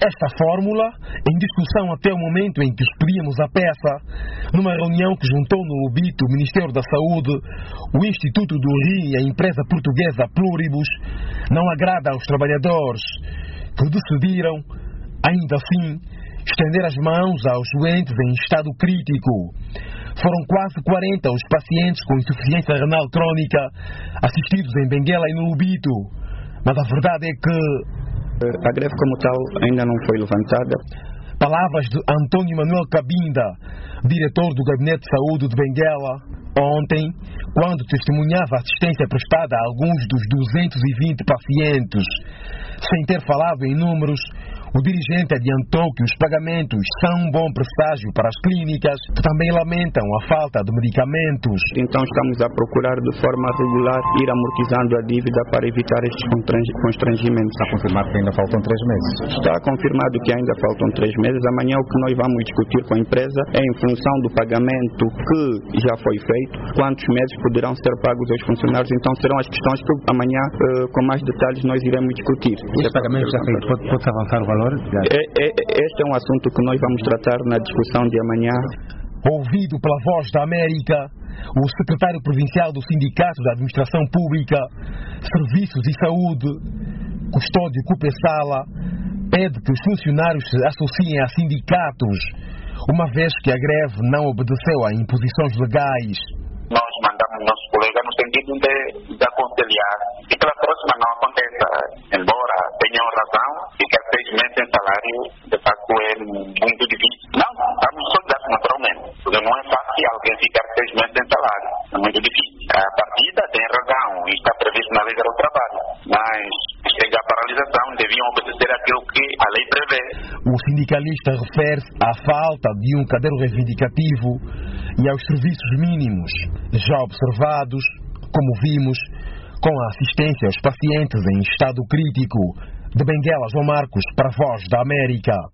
esta fórmula em discussão até o momento em que expedíamos a peça, numa reunião que juntou no Lobito o Ministério da Saúde, o Instituto do Rio e a empresa portuguesa Pluribus, não agrada aos trabalhadores, que decidiram, ainda assim, estender as mãos aos doentes em estado crítico. Foram quase 40 os pacientes com insuficiência renal crônica assistidos em Benguela e no Lobito. Mas a verdade é que a greve como tal ainda não foi levantada. Palavras de Antônio Manuel Cabinda, diretor do Gabinete de Saúde de Benguela, ontem, quando testemunhava a assistência prestada a alguns dos 220 pacientes. Sem ter falado em números, o dirigente adiantou que os pagamentos são um bom presságio para as clínicas, que também lamentam a falta de medicamentos. Então estamos a procurar de forma regular ir amortizando a dívida para evitar estes constrangimentos. Está confirmado que ainda faltam 3 meses? Está confirmado que ainda faltam 3 meses. Amanhã o que nós vamos discutir com a empresa é em função do pagamento que já foi feito, quantos meses poderão ser pagos aos funcionários. Então serão as questões que amanhã, com mais detalhes, nós iremos discutir. Este pagamento já feito, pode-se avançar o valor? Este é um assunto que nós vamos tratar na discussão de amanhã. Ouvido pela Voz da América, o secretário provincial do Sindicato da Administração Pública, Serviços e Saúde, Custódio Cupessala, pede que os funcionários se associem a sindicatos, uma vez que a greve não obedeceu a imposições legais. Nós mandamos nossos colegas no sentido de aconselhar e que a próxima não aconteça. Embora tenham razão, ficar 6 meses sem salário, de facto, é muito difícil. Não, estamos solidários naturalmente, porque não é fácil alguém ficar 6 meses sem salário. É muito difícil. A partida tem razão e está previsto na lei do trabalho, mas chega a paralisação, deviam obedecer aquilo que a lei prevê. O sindicalista refere-se à falta de um caderno reivindicativo e aos serviços mínimos, já observados, como vimos, com a assistência aos pacientes em estado crítico. De Benguela, João Marcos, para a Voz da América.